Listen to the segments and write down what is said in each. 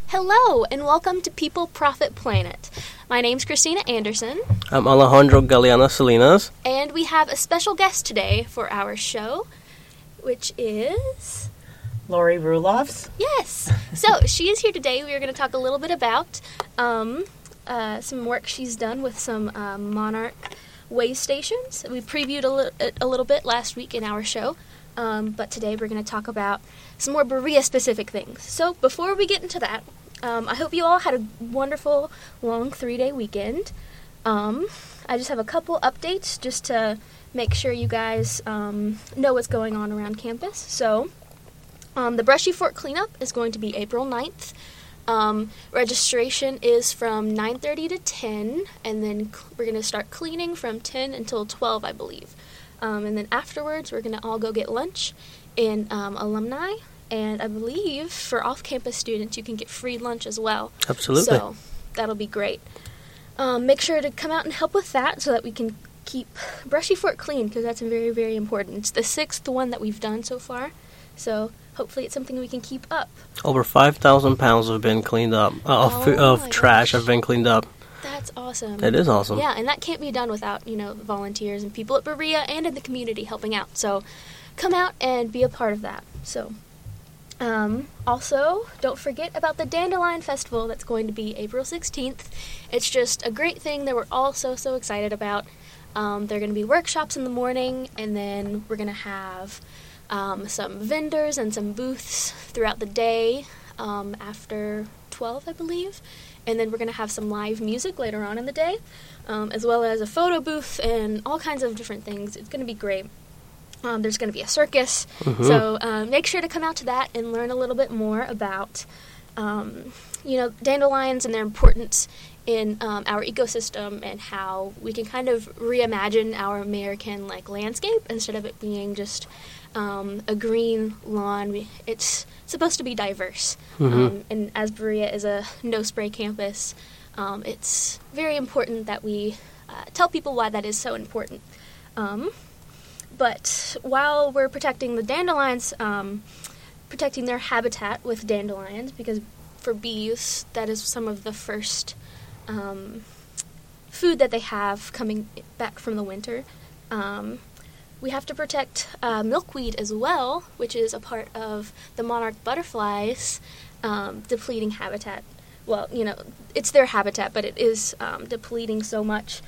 Hello, and welcome to People Profit Planet. My name's Christina Anderson. I'm Alejandro Galeana Salinas. And we have a special guest today for our show, which is... Lori Rulofs. Yes. So, she is here today. We are going to talk a little bit about some work she's done with some Monarch way stations. We previewed a little bit last week in our show. But today we're going to talk about some more Berea-specific things. So before we get into that, I hope you all had a wonderful, long 3-day weekend. I just have a couple updates just to make sure you guys know what's going on around campus. So the Brushy Fork cleanup is going to be April 9th. Registration is from 9:30 to 10, and then we're going to start cleaning from 10 until 12, I believe. And then afterwards, we're going to all go get lunch in Alumni. And I believe for off-campus students, you can get free lunch as well. Absolutely. So that'll be great. Make sure to come out and help with that so that we can keep Brushy Fork clean, because that's very, very important. It's the 6th one that we've done so far. So hopefully it's something we can keep up. Over 5,000 pounds have been cleaned up, of trash have been cleaned up. That's awesome. It is awesome. Yeah, and that can't be done without, volunteers and people at Berea and in the community helping out. So come out and be a part of that. So, also, don't forget about the Dandelion Festival that's going to be April 16th. It's just a great thing that we're all so excited about. There are going to be workshops in the morning, and then we're going to have some vendors and some booths throughout the day after 12, I believe. And then we're going to have some live music later on in the day, as well as a photo booth and all kinds of different things. It's going to be great. There's going to be a circus. Mm-hmm. So make sure to come out to that and learn a little bit more about, dandelions and their importance in our ecosystem and how we can kind of reimagine our American landscape instead of it being just a green lawn. It's supposed to be diverse. Mm-hmm. And as Berea is a no-spray campus, it's very important that we tell people why that is so important. But while we're protecting the dandelions, protecting their habitat with dandelions, because for bees, that is some of the first food that they have coming back from the winter. We have to protect milkweed as well, which is a part of the monarch butterflies' depleting habitat. Well, it's their habitat, but it is depleting so much.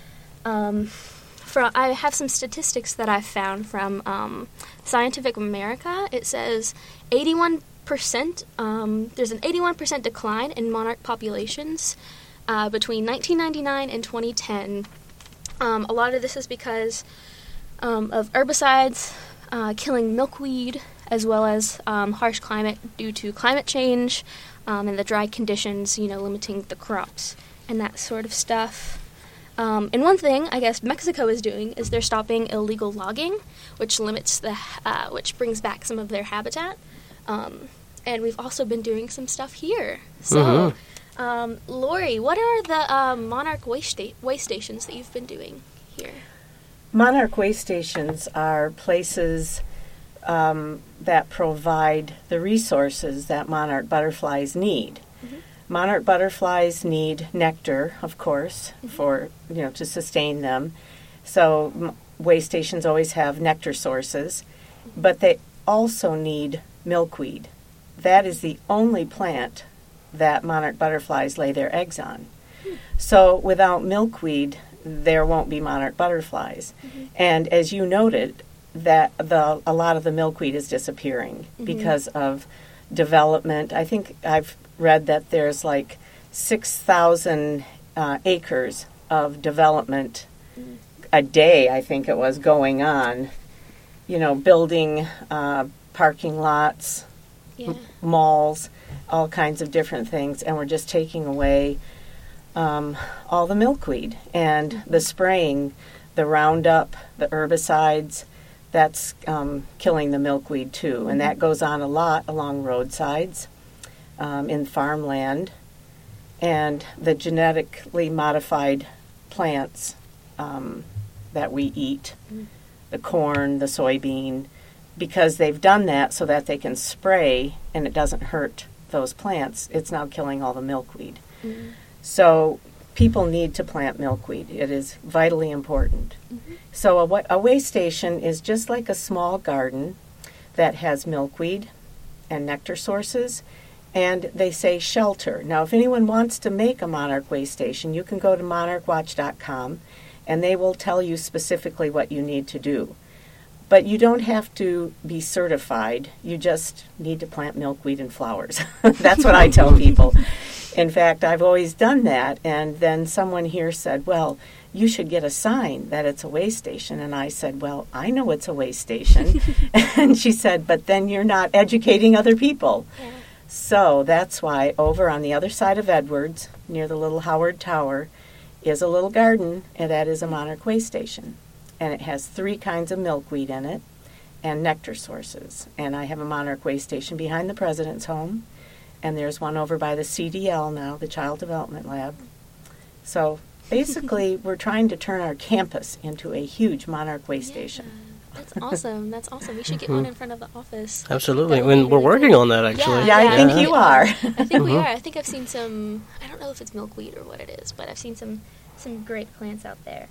I have some statistics that I've found from Scientific America. It says 81%, there's an 81% decline in monarch populations between 1999 and 2010. A lot of this is because of herbicides killing milkweed, as well as harsh climate due to climate change and the dry conditions, limiting the crops and that sort of stuff. And one thing I guess Mexico is doing is they're stopping illegal logging, which limits which brings back some of their habitat. And we've also been doing some stuff here. So, Lori, what are the Monarch way stations that you've been doing here? Monarch way stations are places that provide the resources that monarch butterflies need. Mm-hmm. Monarch butterflies need nectar, of course, for to sustain them. So way stations always have nectar sources, but they also need milkweed. That is the only plant that monarch butterflies lay their eggs on. So without milkweed, there won't be monarch butterflies. Mm-hmm. And as you noted, that a lot of the milkweed is disappearing because of development. I think I've read that there's 6,000 acres of development a day, I think it was, going on. Building parking lots, malls, all kinds of different things, and we're just taking away all the milkweed and the spraying, the Roundup, the herbicides. That's killing the milkweed too, and that goes on a lot along roadsides, in farmland, and the genetically modified plants that we eat, the corn, the soybean, because they've done that so that they can spray and it doesn't hurt those plants, it's now killing all the milkweed. Mm-hmm. So people need to plant milkweed. It is vitally important. Mm-hmm. So a way station is just like a small garden that has milkweed and nectar sources, and they say shelter. Now, if anyone wants to make a monarch way station, you can go to monarchwatch.com, and they will tell you specifically what you need to do. But you don't have to be certified. You just need to plant milkweed and flowers. That's what I tell people. In fact, I've always done that, and then someone here said, well, you should get a sign that it's a way station. And I said, well, I know it's a way station. And she said, but then you're not educating other people. Yeah. So that's why over on the other side of Edwards, near the little Howard Tower, is a little garden, and that is a monarch way station. And it has 3 kinds of milkweed in it and nectar sources. And I have a monarch way station behind the President's home, and there's one over by the CDL now, the Child Development Lab. So basically, we're trying to turn our campus into a huge monarch way station. That's awesome. That's awesome. We should get one in front of the office. Absolutely. That would be We're really working cool. on that, actually. Yeah, I think you are. I think we are. I think I've seen some, I don't know if it's milkweed or what it is, but I've seen some great plants out there.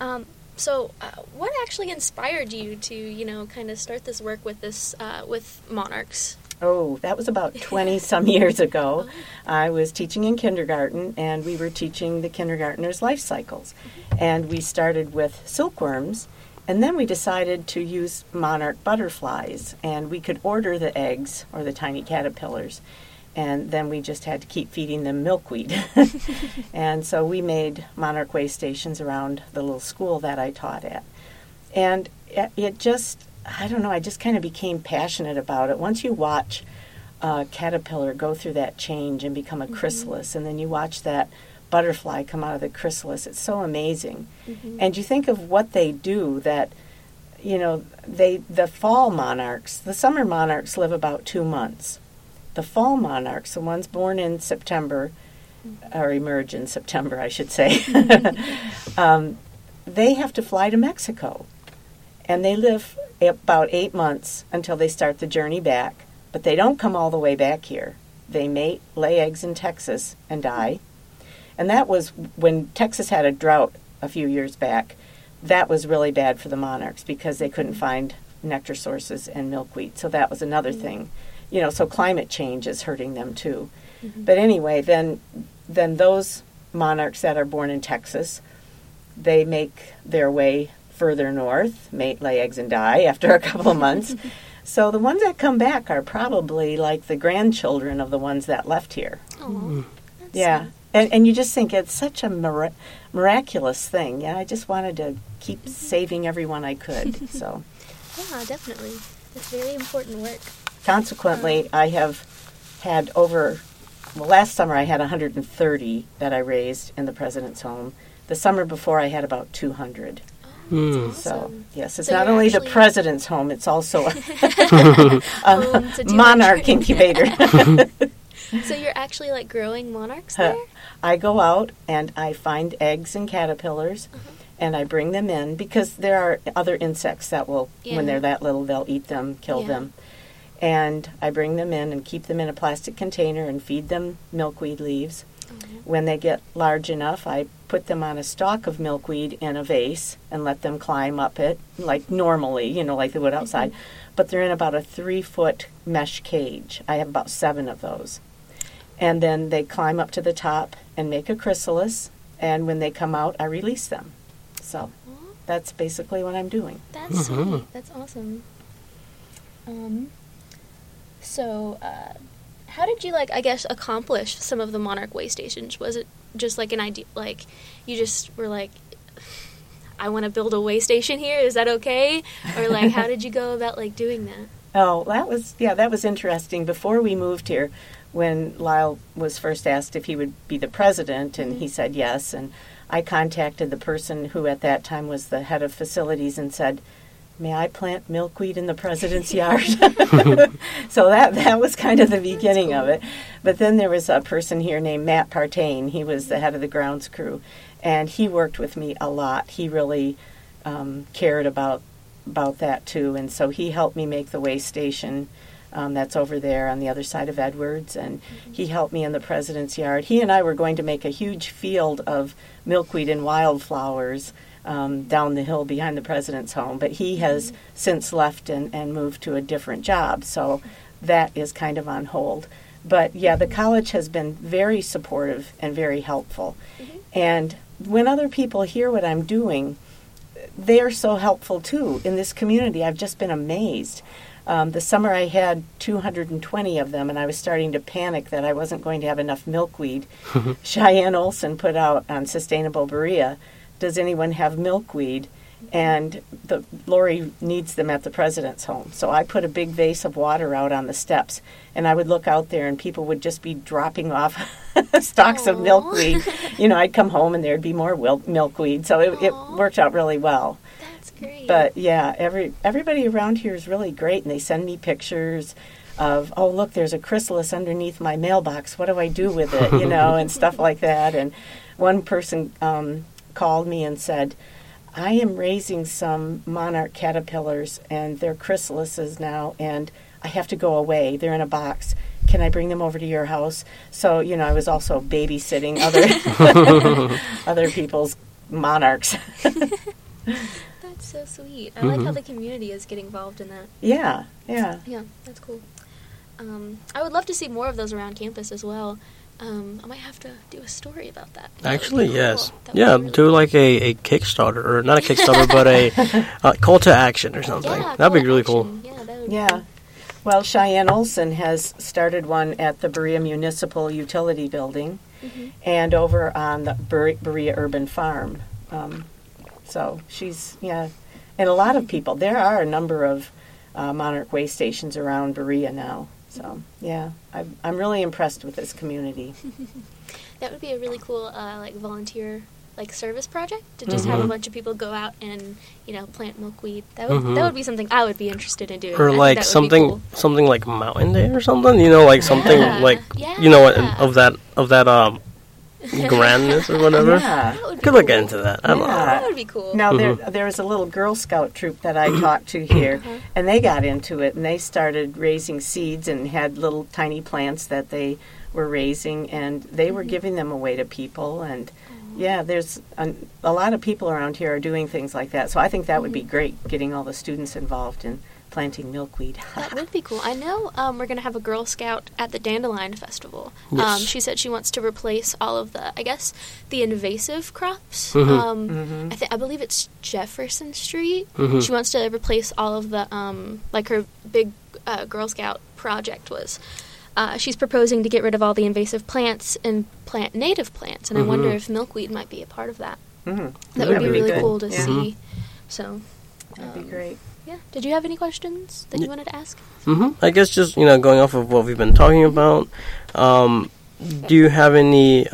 So what actually inspired you to, kind of start this work with this, with monarchs? Oh, that was about 20-some years ago. I was teaching in kindergarten, and we were teaching the kindergartners' life cycles. And we started with silkworms, and then we decided to use monarch butterflies. And we could order the eggs, or the tiny caterpillars, and then we just had to keep feeding them milkweed. And so we made monarch way stations around the little school that I taught at. And it just, I don't know, I just kind of became passionate about it. Once you watch a caterpillar go through that change and become a chrysalis, and then you watch that butterfly come out of the chrysalis, it's so amazing. And you think of what they do, that, the fall monarchs, the summer monarchs live about 2 months. The fall monarchs, the ones born in September, or emerge in September, I should say, they have to fly to Mexico. And they live about 8 months until they start the journey back. But they don't come all the way back here. They mate, lay eggs in Texas, and die. And that was when Texas had a drought a few years back. That was really bad for the monarchs because they couldn't find nectar sources and milkweed. So that was another thing. So climate change is hurting them too. But anyway, then those monarchs that are born in Texas, they make their way further north, mate, lay eggs, and die after a couple of months. So the ones that come back are probably like the grandchildren of the ones that left here. Oh, Yeah. And you just think it's such a miraculous thing. Yeah, I just wanted to keep saving everyone I could. So, yeah, definitely. It's very important work. Consequently, I have had last summer I had 130 that I raised in the President's home. The summer before I had about 200. That's So, awesome. yes, it's So not you're only actually- the President's home, it's also a to do monarch incubator. So you're actually growing monarchs there? I go out and I find eggs and caterpillars, and I bring them in because there are other insects that will, when they're that little, they'll eat them, kill them. And I bring them in and keep them in a plastic container and feed them milkweed leaves. When they get large enough, I put them on a stalk of milkweed in a vase and let them climb up it, like normally, like they would outside. But they're in about a 3-foot mesh cage. I have about 7 of those. And then they climb up to the top and make a chrysalis, and when they come out, I release them. So that's basically what I'm doing. That's sweet. That's awesome. So, how did you, accomplish some of the monarch way stations? Was it just an idea, you just were I want to build a way station here, is that okay? Or, how did you go about, doing that? Oh, that was interesting. Before we moved here, when Lyle was first asked if he would be the president, and he said yes, and I contacted the person who at that time was the head of facilities and said, may I plant milkweed in the president's yard? So that was kind of the beginning of it. But then there was a person here named Matt Partain. He was the head of the grounds crew, and he worked with me a lot. He really cared about that too, and so he helped me make the way station. That's over there on the other side of Edwards, and he helped me in the president's yard. He and I were going to make a huge field of milkweed and wildflowers down the hill behind the president's home, but he has since left and moved to a different job, so that is kind of on hold. But yeah, the college has been very supportive and very helpful. And when other people hear what I'm doing, they are so helpful too in this community. I've just been amazed. The summer I had 220 of them, and I was starting to panic that I wasn't going to have enough milkweed. Cheyenne Olson put out on Sustainable Berea, "Does anyone have milkweed?" And Lori needs them at the president's home. So I put a big vase of water out on the steps, and I would look out there, and people would just be dropping off stalks of milkweed. I'd come home, and there'd be more milkweed. So it worked out really well. That's great. But yeah, everybody around here is really great, and they send me pictures of, oh, look, there's a chrysalis underneath my mailbox. What do I do with it? And stuff like that. And one person called me and said, "I am raising some monarch caterpillars, and they're chrysalises now, and I have to go away. They're in a box. Can I bring them over to your house?" So, I was also babysitting other people's monarchs. That's so sweet. I like how the community is getting involved in that. Yeah. Yeah, that's cool. I would love to see more of those around campus as well. I might have to do a story about that. Actually, cool. yes. Yeah, really do like a Kickstarter, or not a Kickstarter, but a call to action or something. Yeah, that'd be really cool. Yeah, that would be Yeah. cool. Well, Cheyenne Olson has started one at the Berea Municipal Utility Building and over on the Berea Urban Farm. So she's, and a lot of people. There are a number of monarch way stations around Berea now. So, yeah, I'm really impressed with this community. That would be a really cool volunteer service project to just have a bunch of people go out and plant milkweed. That would be something I would be interested in doing. Or like something like Mountain Day or something. Something of that grandness or whatever. Yeah. Could look into that. I don't know. That would be cool. Now, there was a little Girl Scout troop that I talked to here, and they got into it, and they started raising seeds and had little tiny plants that they were raising, and they were giving them away to people. And, there's a lot of people around here are doing things like that. So I think that would be great, getting all the students involved in planting milkweed. That would be cool. I know we're going to have a Girl Scout at the Dandelion Festival. Yes. She said she wants to replace all of the invasive crops. I believe it's Jefferson Street. She wants to replace all of the, her big Girl Scout project was. She's proposing to get rid of all the invasive plants and plant native plants, and I wonder if milkweed might be a part of that. That would be really cool to see. So That'd be great. Yeah. Did you have any questions that you wanted to ask? I guess just, going off of what we've been talking about, do you have any,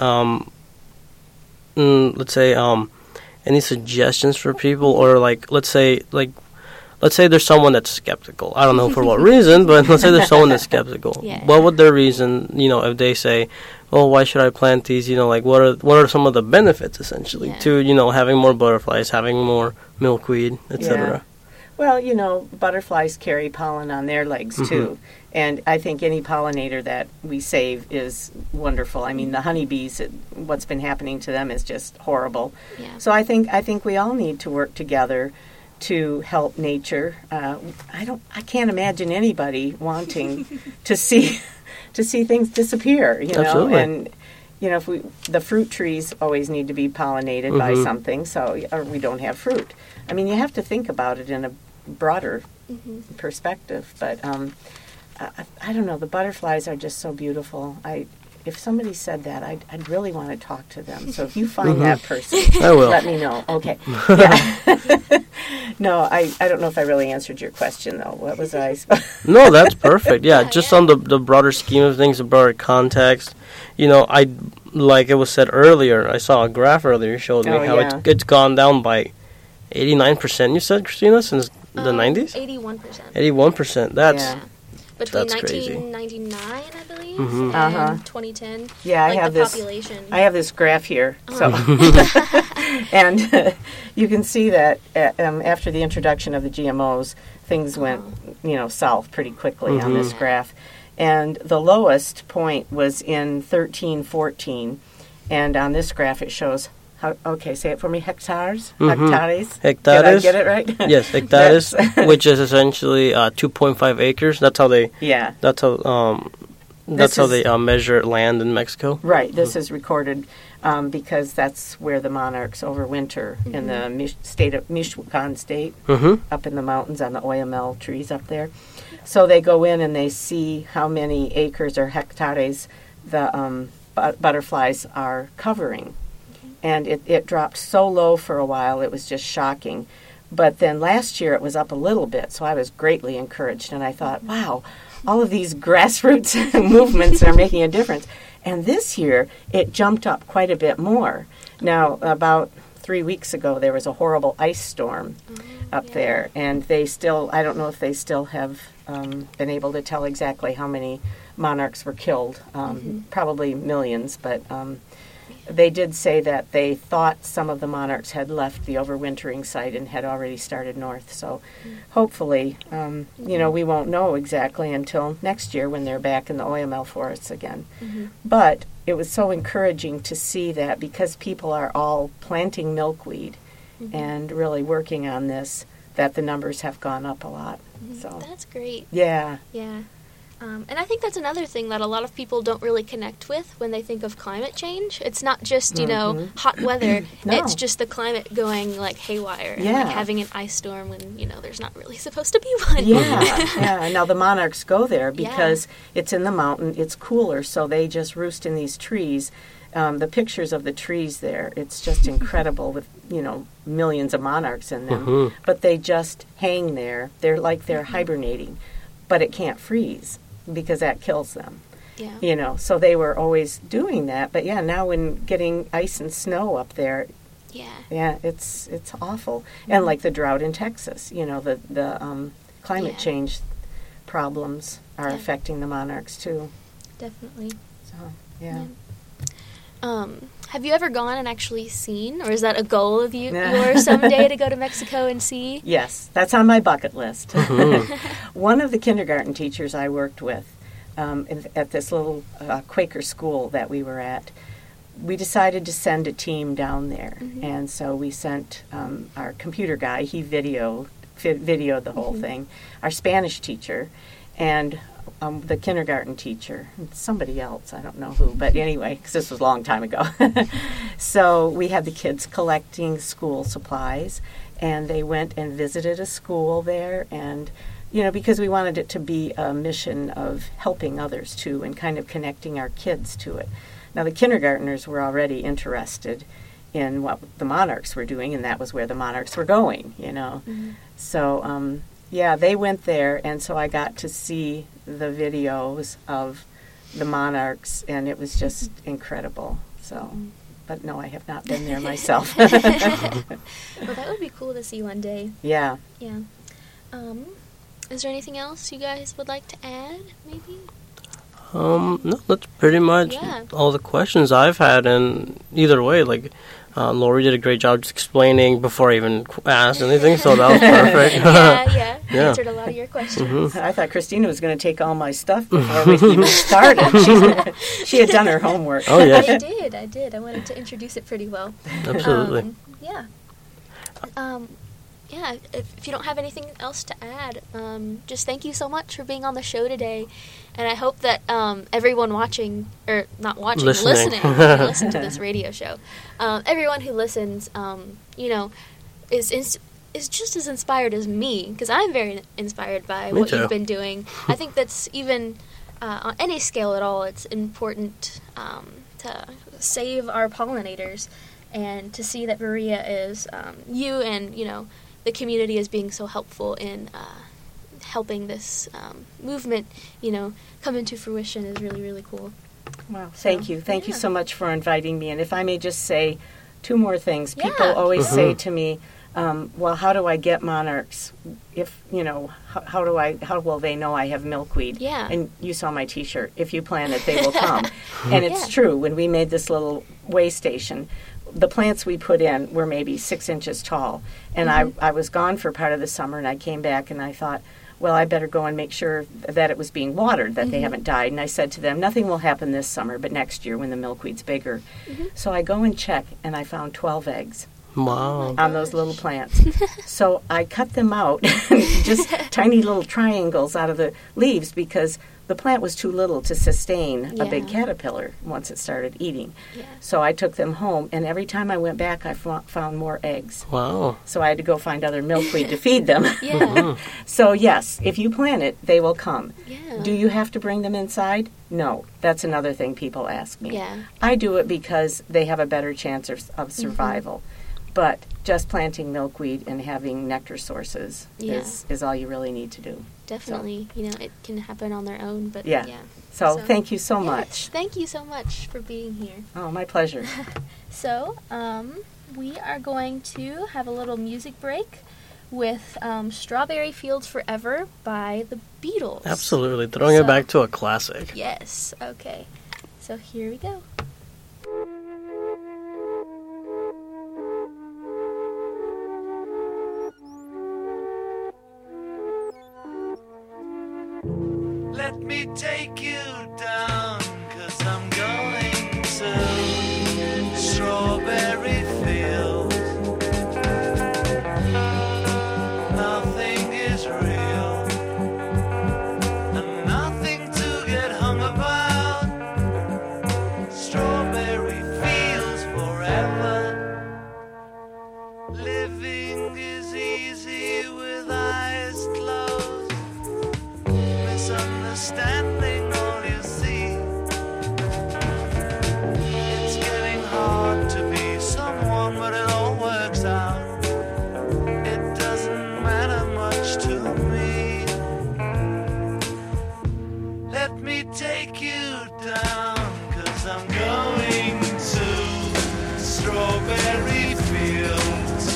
let's say, any suggestions for people? Or, let's say there's someone that's skeptical. I don't know for what reason, but let's say there's someone that's skeptical. Yeah. What would their reason, if they say, well, why should I plant these? What are some of the benefits, essentially, to, having more butterflies, having more milkweed, etc.? Well, butterflies carry pollen on their legs, too. And I think any pollinator that we save is wonderful. I mean, the honeybees, what's been happening to them is just horrible. Yeah. So I think we all need to work together to help nature. I can't imagine anybody wanting to see things disappear, Absolutely. And if the fruit trees always need to be pollinated by something, or we don't have fruit. I mean, you have to think about it in a broader perspective. But I don't know. The butterflies are just so beautiful. If somebody said that, I'd really want to talk to them. So if you find that person, I will. let me know. Okay. Yeah. No, I don't know if I really answered your question, though. What was I supposed No, that's perfect. Yeah, just on the broader scheme of things, the broader context. Like it was said earlier, I saw a graph earlier showed me how it's gone down by 89%, you said, Christina, since the 90s? 81%. 81%. That's between That's 1999, I believe, Mm-hmm. and 2010. Yeah, like I have the this. population. I have this graph here, so and you can see that after the introduction of the GMOs, things went south pretty quickly on this graph, and the lowest point was in 1314, and on this graph it shows. Okay, say it for me. Hectares. Hectares. Hectares. Did I get it right? Yes, hectares, which is essentially 2.5 acres. That's how they. Yeah. That's how. That's how they measure land in Mexico. Right. This is recorded because that's where the monarchs overwinter in the state of Michoacan state, up in the mountains on the Oyamel trees up there. So they go in and they see how many acres or hectares the butterflies are covering. And it dropped so low for a while, it was just shocking. But then last year it was up a little bit, so I was greatly encouraged. And I thought, wow, all of these grassroots movements are making a difference. And this year it jumped up quite a bit more. Now, about 3 weeks ago, there was a horrible ice storm up there. And they still, I don't know if they still have been able to tell exactly how many monarchs were killed. Probably millions, but... they did say that they thought some of the monarchs had left the overwintering site and had already started north. So hopefully, we won't know exactly until next year when they're back in the Oyamel forests again. But it was so encouraging to see that because people are all planting milkweed and really working on this, that the numbers have gone up a lot. So that's great. Yeah. Yeah. And I think that's another thing that a lot of people don't really connect with when they think of climate change. It's not just, hot weather. No. It's just the climate going, like, haywire. And, Yeah. like, having an ice storm when, there's not really supposed to be one. Yeah. Now the monarchs go there because it's in the mountain, it's cooler, so they just roost in these trees. The pictures of the trees there, it's just incredible with, millions of monarchs in them. But they just hang there. They're hibernating. But it can't freeze, because that kills them. Yeah. So they were always doing that. But now when getting ice and snow up there, it's awful. And like the drought in Texas, the climate change problems are affecting the monarchs too. Definitely. So, yeah. Have you ever gone and actually seen, or is that a goal of yours someday to go to Mexico and see? Yes, that's on my bucket list. One of the kindergarten teachers I worked with at this little Quaker school that we were at, we decided to send a team down there. And so we sent our computer guy, he videoed the whole thing, our Spanish teacher, and the kindergarten teacher, somebody else, I don't know who, but anyway, because this was a long time ago. So we had the kids collecting school supplies, and they went and visited a school there, and, because we wanted it to be a mission of helping others too, and kind of connecting our kids to it. Now, the kindergartners were already interested in what the monarchs were doing, and that was where the monarchs were going, So, they went there, and so I got to see the videos of the monarchs, and it was just incredible. So, but no, I have not been there myself. Well, that would be cool to see one day. Yeah. Yeah. Is there anything else you guys would like to add, maybe? No, that's pretty much all the questions I've had, and either way, like, Lori did a great job just explaining before I even asked anything, so that was perfect. Yeah. Answered a lot of your questions. I thought Christina was going to take all my stuff before we even started. She had done her homework. Oh, yes. I did. I wanted to introduce it pretty well. Absolutely. If you don't have anything else to add, just thank you so much for being on the show today. And I hope that everyone watching, or not watching, listening listen to this radio show, everyone who listens, is just as inspired as me, because I'm very inspired by what you've been doing. I think that's even, on any scale at all, it's important to save our pollinators, and to see that Maria is, you and, the community is being so helpful in helping this movement, come into fruition is really, really cool. Wow. Thank you. Thank you so much for inviting me. And if I may just say 2 more things. People always say to me, Well, how do I get monarchs? If, how will they know I have milkweed? Yeah. And you saw my T-shirt. If you plant it, they will come. And it's true. When we made this little way station, the plants we put in were maybe 6 inches tall. And I was gone for part of the summer, and I came back, and I thought, well, I better go and make sure that it was being watered, that they haven't died. And I said to them, nothing will happen this summer, but next year when the milkweed's bigger. So I go and check, and I found 12 eggs. Wow. On those little plants. So I cut them out, just tiny little triangles out of the leaves, because the plant was too little to sustain a big caterpillar once it started eating. Yeah. So I took them home, and every time I went back, I found more eggs. Wow. So I had to go find other milkweed to feed them. So yes, if you plant it, they will come. Yeah. Do you have to bring them inside? No. That's another thing people ask me. Yeah. I do it because they have a better chance of survival. But just planting milkweed and having nectar sources is all you really need to do. Definitely. So. It can happen on their own, but So thank you so much. Thank you so much for being here. Oh, my pleasure. So, we are going to have a little music break with Strawberry Fields Forever by the Beatles. Absolutely. Throwing it back to a classic. Yes. Okay. So here we go. Let me take you down, 'cause I'm going to strawberry fields. Nothing is real, and nothing to get hung about. Strawberry fields forever. Living is easy with eyes closed. Misunderstanding all you see. It's getting hard to be someone, but it all works out. It doesn't matter much to me. Let me take you down, 'cause I'm going to strawberry fields.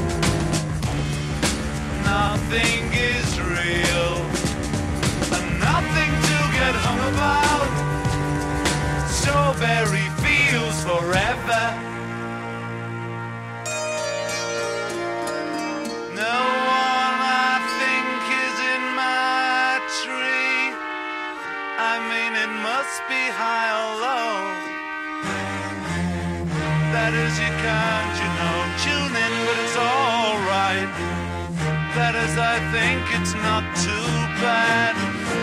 Nothing is real, nothing to get hung about. Strawberry fields forever. No one I think is in my tree. I mean, it must be high or low. That is, you can't, tune in, but it's alright. That is, I think it's not too bad.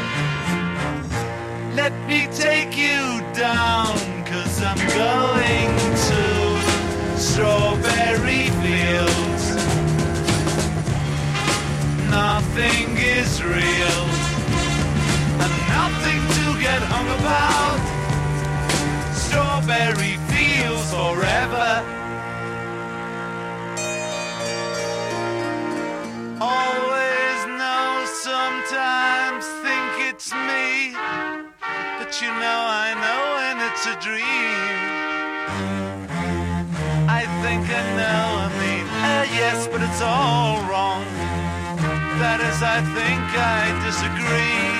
Let me take you down, 'cause I'm going to strawberry fields. Nothing is real, and nothing to get hung about. Strawberry fields forever. Always know, sometimes think it's me. But I know when it's a dream. I think I know, yes, but it's all wrong. That is, I think I disagree.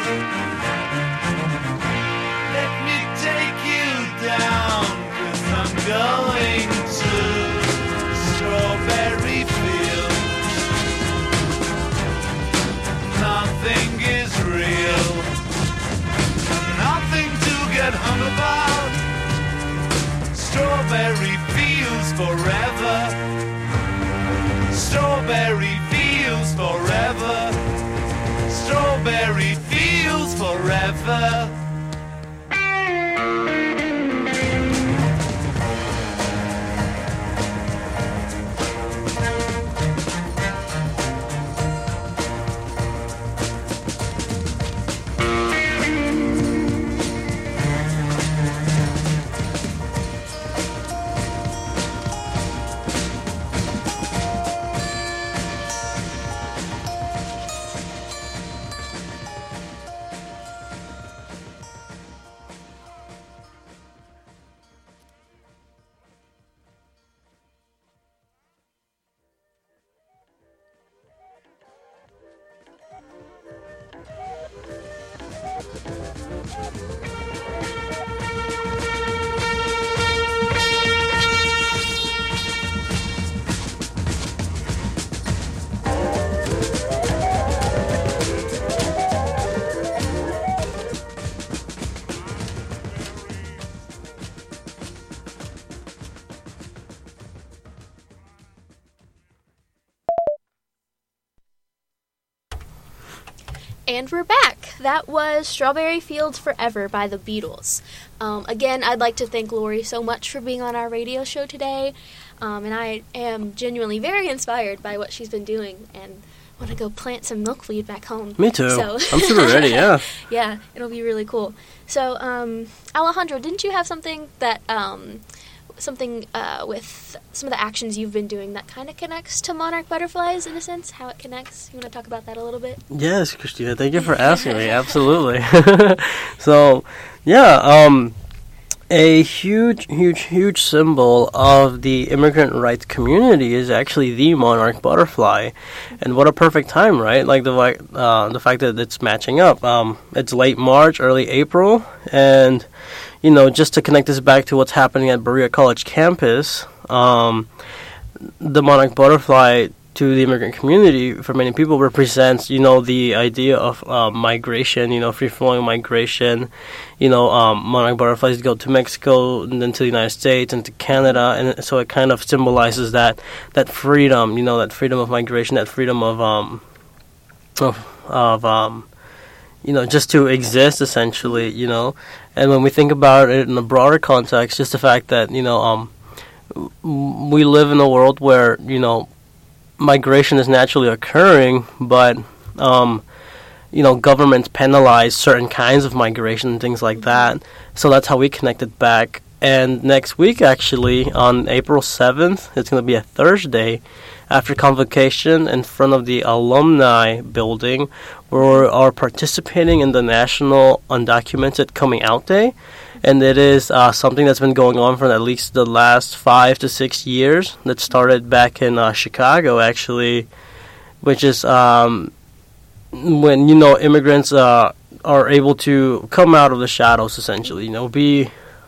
Let me take you down, 'cause I'm going to strawberry fields. Nothing is real, nothing to get hung about. Strawberry fields forever. Strawberry fields forever. Strawberry fields forever. And we're back. That was Strawberry Fields Forever by the Beatles. Again, I'd like to thank Lori so much for being on our radio show today. And I am genuinely very inspired by what she's been doing and want to go plant some milkweed back home. Me too. So I'm super ready, yeah. Yeah, it'll be really cool. So, Alejandro, didn't you have something that... with some of the actions you've been doing that kind of connects to monarch butterflies in a sense, how it connects? You want to talk about that a little bit? Yes, Christina, thank you for asking me. Absolutely. So, yeah, a huge symbol of the immigrant rights community is actually the monarch butterfly. And what a perfect time, right? Like the fact that it's matching up. It's late March, early April, and just to connect this back to what's happening at Berea College campus, the monarch butterfly to the immigrant community, for many people, represents, the idea of migration, free-flowing migration. Monarch butterflies go to Mexico and then to the United States and to Canada, and so it kind of symbolizes that freedom, that freedom of migration, that freedom of just to exist, essentially, And when we think about it in a broader context, just the fact that, we live in a world where, migration is naturally occurring, but, governments penalize certain kinds of migration and things like that. So that's how we connect it back. And next week, actually, on April 7th, it's going to be a Thursday, after convocation in front of the alumni building, we are participating in the National Undocumented Coming Out Day. And it is something that's been going on for at least the last 5 to 6 years. That started back in Chicago, actually, which is when, immigrants are able to come out of the shadows, essentially, be,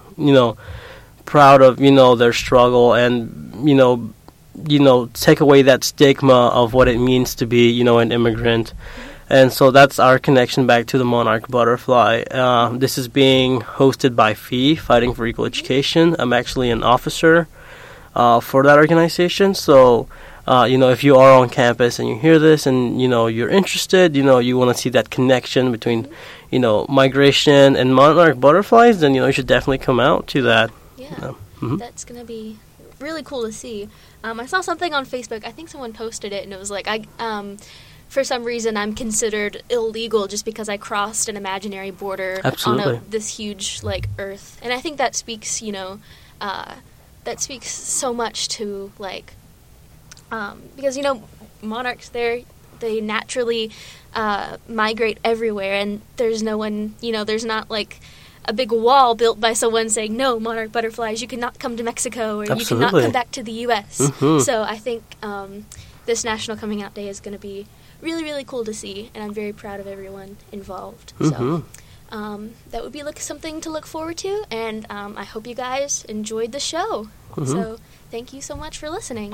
proud of, their struggle and, take away that stigma of what it means to be, an immigrant. And so that's our connection back to the monarch butterfly. This is being hosted by FEE, Fighting for Equal Education. I'm actually an officer for that organization. So, if you are on campus and you hear this and, you're interested, you want to see that connection between, migration and monarch butterflies, then, you should definitely come out to that. Yeah, That's going to be really cool to see. I saw something on Facebook. I think someone posted it, and it was like, for some reason, I'm considered illegal just because I crossed an imaginary border Absolutely. On this huge, Earth. And I think that speaks, that speaks so much to, because, monarchs, they naturally migrate everywhere, and there's no one, there's not, a big wall built by someone saying, no, monarch butterflies, you cannot come to Mexico, or Absolutely. you cannot come back to the U.S. Mm-hmm. So I think this National Coming Out Day is going to be really, really cool to see, and I'm very proud of everyone involved. Mm-hmm. So that would be something to look forward to, and I hope you guys enjoyed the show. Mm-hmm. So thank you so much for listening.